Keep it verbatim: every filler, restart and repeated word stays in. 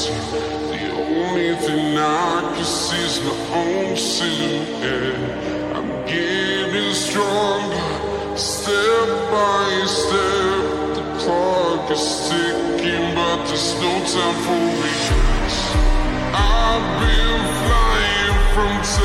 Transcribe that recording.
see. The only thing I can see is my own silhouette. I'm getting stronger, step by step. The clock is ticking, but there's no time for me. I've been flying from